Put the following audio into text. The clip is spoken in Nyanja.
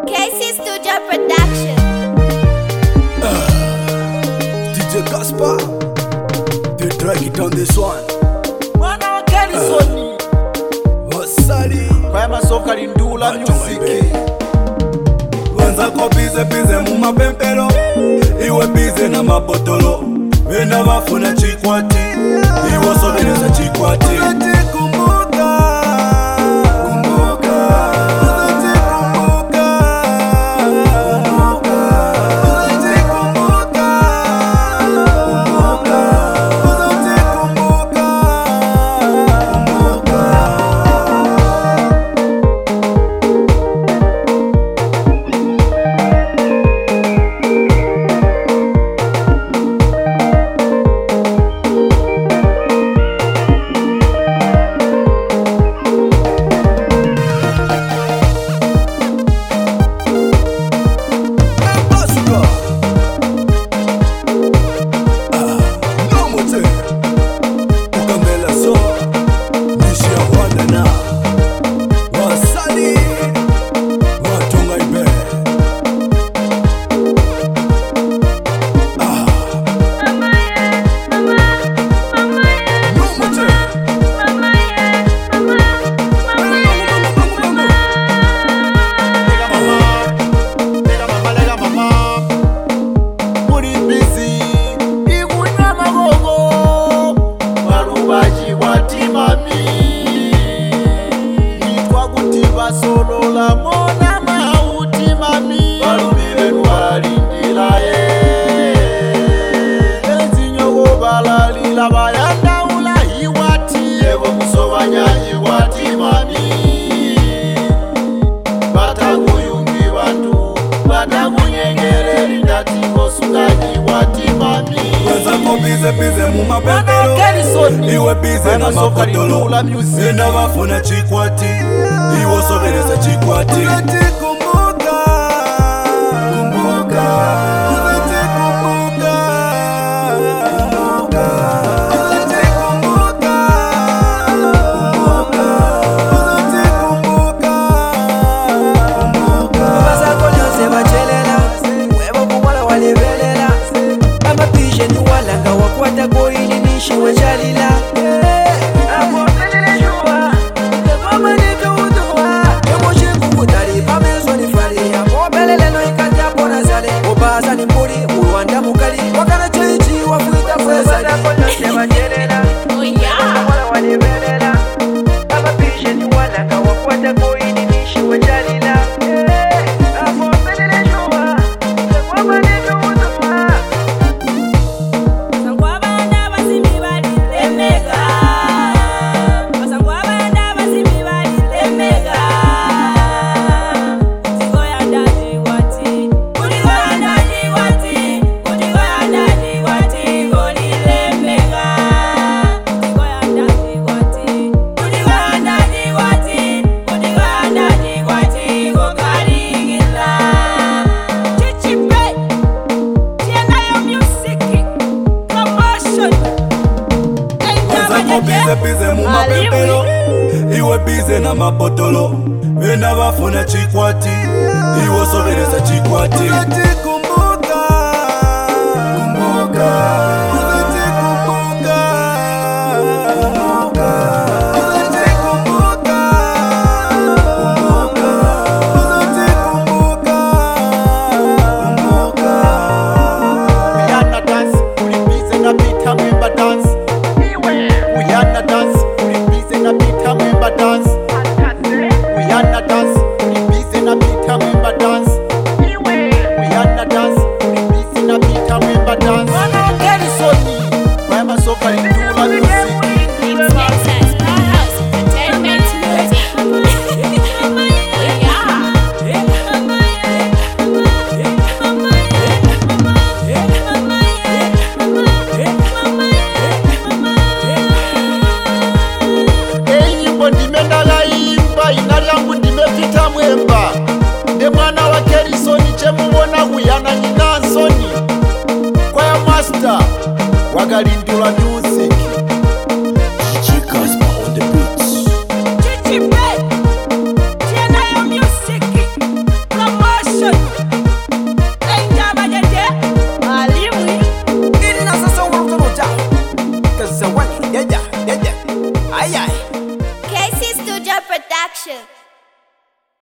KC Studio Production. DJ Gaspar, they drag it on this one. Mwana wa Garrison Wasali kwa masoka lindula music. Wanzako bize mumapempero, iwe bize na mabotolo. Wena wafuna chikwati, iwo sobereza chikwati. Solola mona mauti mami balumire nwalindira ezinyogo balalila bayanda ulahiwati ebo musobanyahiwati mami batakuyungi bantu batakunyengereri ndatibo sungahiwati mami Wanzako bize mumapempero, iwe bize na mabotolo. Wena wafuna chikwati, iwo sobereza chikwati. Bize mumapempero, iwe bize na mabotolo. Wena wafuna chikwati, iwo sobereza chikwati. Dance, we busy na beat, remember dance. We are not KC Studio Production.